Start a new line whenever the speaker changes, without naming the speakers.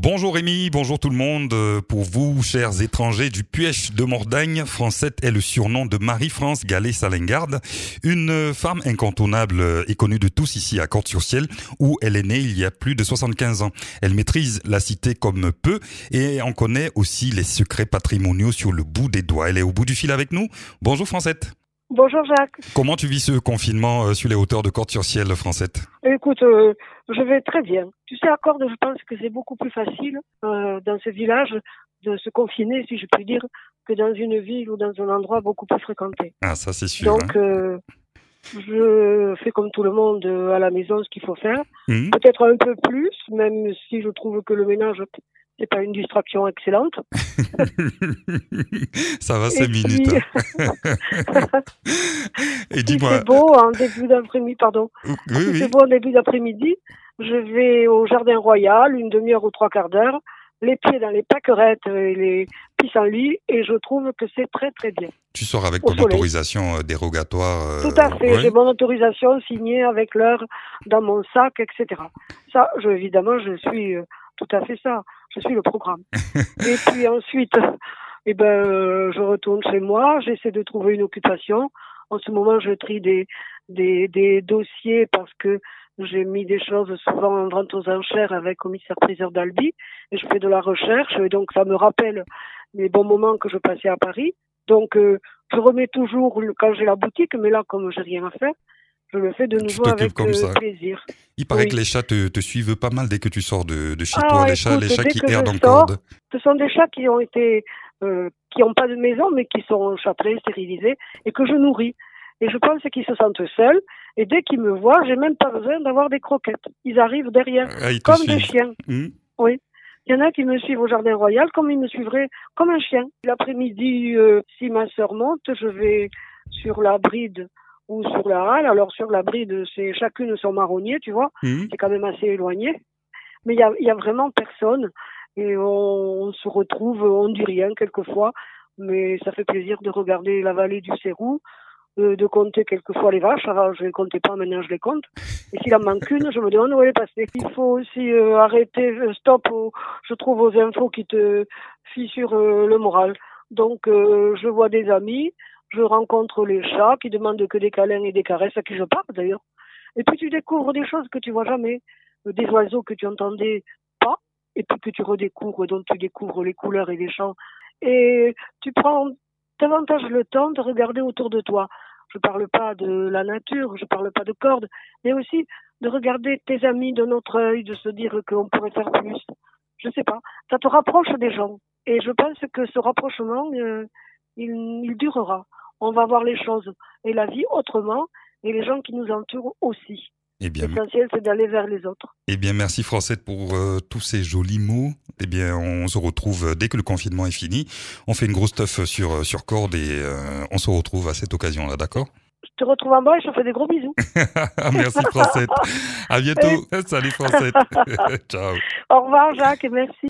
Bonjour Rémi, bonjour tout le monde. Pour vous, chers étrangers du Puech de Mordagne, Francette est le surnom de Marie-France Gallet-Salengarde, une femme incontournable et connue de tous ici à Corte-sur-Ciel, où elle est née il y a plus de 75 ans. Elle maîtrise la cité comme peu et en connaît aussi les secrets patrimoniaux sur le bout des doigts. Elle est au bout du fil avec nous. Bonjour Francette.
Bonjour Jacques.
Comment tu vis ce confinement sur les hauteurs de Corte-sur-Ciel, Francette?
Écoute, je vais très bien. Tu sais, à Cordes, je pense que c'est beaucoup plus facile dans ce village de se confiner, si je puis dire, que dans une ville ou dans un endroit beaucoup plus fréquenté.
Ah, ça c'est sûr.
Donc, je fais comme tout le monde à la maison ce qu'il faut faire. Peut-être un peu plus, même si je trouve que le ménage, c'est pas une distraction excellente.
Ça va 5 minutes. Et dis-moi.
Si c'est beau en début d'après-midi,
Oui.
C'est beau en début d'après-midi, je vais au Jardin Royal, une demi-heure ou 3/4 d'heure, les pieds dans les pâquerettes et les pissenlits, et je trouve que c'est très très bien.
Tu sors avec ton autorisation dérogatoire.
Tout à fait, j'ai mon autorisation signée avec l'heure dans mon sac, etc. Ça, évidemment, je suis tout à fait ça. Je suis le programme. Et puis ensuite, je retourne chez moi, j'essaie de trouver une occupation. En ce moment, je trie des dossiers parce que j'ai mis des choses souvent en vente aux enchères avec commissaire-priseur d'Albi et je fais de la recherche et donc ça me rappelle les bons moments que je passais à Paris. Donc, je remets toujours quand j'ai la boutique, mais là, comme j'ai rien à faire, je le fais de nouveau avec plaisir.
Il paraît que les chats te suivent pas mal dès que tu sors de chez toi. Les chats qui errent dans Cordes.
Ce sont des chats qui ont été, qui n'ont pas de maison, mais qui sont châtrés, stérilisés, et que je nourris. Et je pense qu'ils se sentent seuls. Et dès qu'ils me voient, j'ai même pas besoin d'avoir des croquettes. Ils arrivent derrière, comme des chiens. Oui. Il y en a qui me suivent au Jardin Royal, comme ils me suivraient comme un chien. L'après-midi, si ma sœur monte, je vais sur la bride ou sur la halle. Alors sur la bride, c'est chacune son marronnier, tu vois. C'est quand même assez éloigné. Mais il y a vraiment personne. Et on se retrouve, on dit rien quelquefois. Mais ça fait plaisir de regarder la vallée du Cérou, de compter quelquefois les vaches. Alors je les comptais pas, maintenant je les compte. Et s'il en manque une, je me demande où elle est passée. Il faut aussi arrêter, stop, je trouve, aux infos qui te fissurent le moral. Donc je vois des amis, je rencontre les chats qui demandent que des câlins et des caresses, à qui je parle d'ailleurs. Et puis tu découvres des choses que tu vois jamais, des oiseaux que tu entendais pas, et puis que tu redécouvres, dont tu découvres les couleurs et les chants. Et tu prends davantage le temps de regarder autour de toi. Je parle pas de la nature, je parle pas de cordes, mais aussi de regarder tes amis de notre œil, de se dire qu'on pourrait faire plus. Je sais pas. Ça te rapproche des gens. Et je pense que ce rapprochement, il durera. On va voir les choses et la vie autrement, et les gens qui nous entourent aussi. L'essentiel, c'est d'aller vers les autres.
Eh bien, merci Francette pour tous ces jolis mots. Eh bien, on se retrouve dès que le confinement est fini. On fait une grosse teuf sur Cordes et on se retrouve à cette occasion-là, d'accord?
Je te retrouve en bas et je te fais des gros bisous.
Merci Francette. À bientôt. Salut Francette. Ciao.
Au revoir Jacques et merci.